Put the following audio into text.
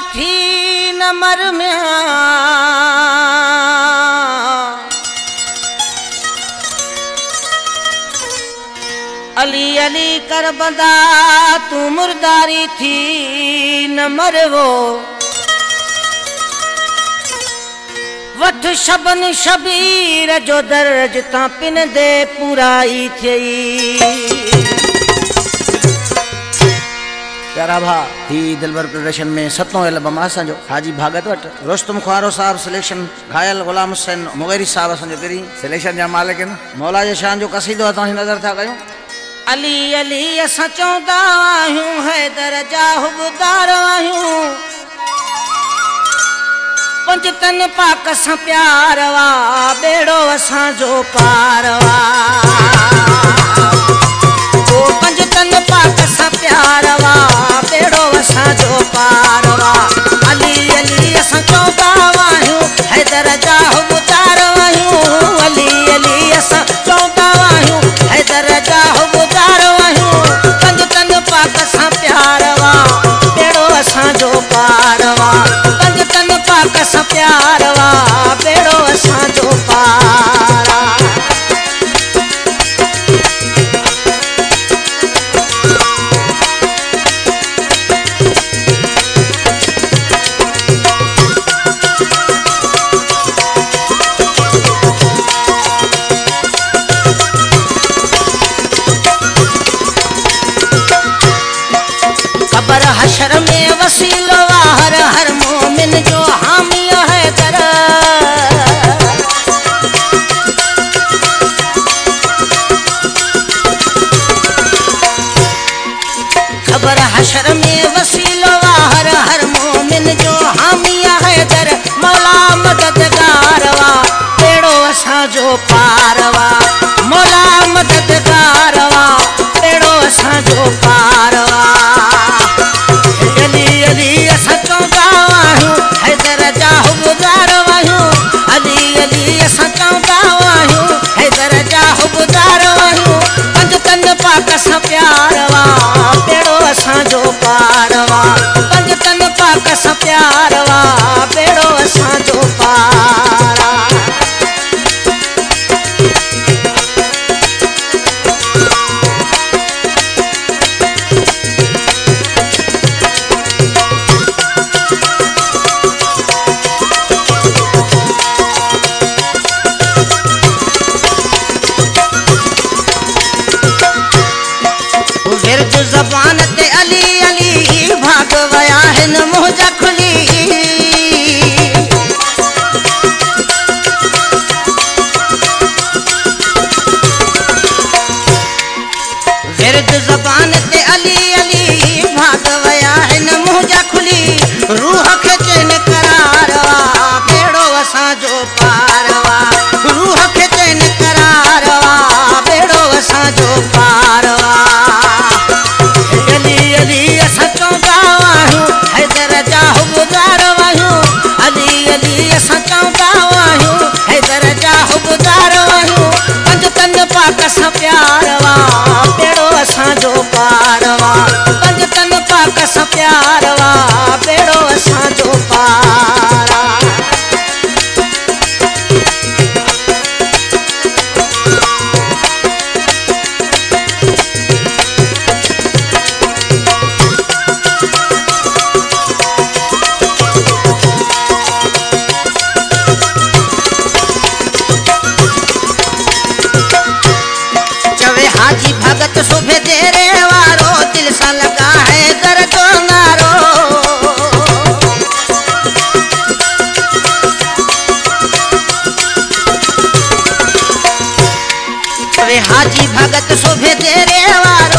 थी नमर में अली अली कर बंदा तू मुर्दारी थी नमर वो वठ शबन शबीर जो दर्ज ता पिन दे पुराई थी प्यारा भा ही दिलबर प्रदर्शन में सतों एल्बम असांजो हाजी भागत वट रुस्तम ख्वारो साहब सिलेक्शन घायल गुलाम हुसैन मुगैरी साहब असांजो तेरी सिलेक्शन जा मालिक न मौला जे शान जो कसीदो असां नज़र था कयूं अली अली असां चवंदा आहियूं हैदर जा हुबदार आहियूं पंजतन पाक सां प्यार वा बेड़ो असांजो पार वा ओ पंजतन पाक सां प्यार वा बेड़ो असांजो पार वा अली अली असां चवंदा आहियूं हैदर जा हुबदार आहियूं अली अली असां चवंदा आहियूं हैदर जा हुबदार आहियूं पंजतन पाक सां प्यार वा बेड़ो असांजो पार वा पंजतन पाक सां प्यार वा बेड़ो असांजो पार हशर में वसीलो हर हर मोमिन जो हामी है दर खबर हशर में वसीलो हर हर मोमिन जो हामी है दर मौला मददगार वा बेड़ो असांजो पार वा मौला मददगार वा बेड़ो असांजो पार वा अली अली असां चवंदा आहियूं हैदर जा हुबदार आहियूं अली अली असां चवंदा आहियूं हैदर जा हुबदार आहियूं पंजतन पाक सां प्यार वा बेड़ो असांजो पार वा पंजतन पाक सां प्यार वा बेड़ो असांजो पार ज़बान ते अली अली भाग वया हिन मुंहिंजा खुली विरद ज़बान ते अली अली भाग वया हिन मुंहिंजा खुली रूह खे चैन करार वा बेड़ो असांजो पार वा रूह खे चैन करार वा बेड़ो असांजो पार वा अली अली असां चवंदा आहियूं हैदर जा हुबदार आहियूं अली अली असां चवंदा आहियूं हैदर जा हुबदार आहियूं पंजतन पाक सां प्यार वा बेड़ो असांजो पार वा पंजतन पाक सां प्यार वा बेड़ो असांजो पार हाजी भगत सुबह तेरे वारो दिल सा लगा है कर तो नारो हाजी भगत सुबह तेरे वारो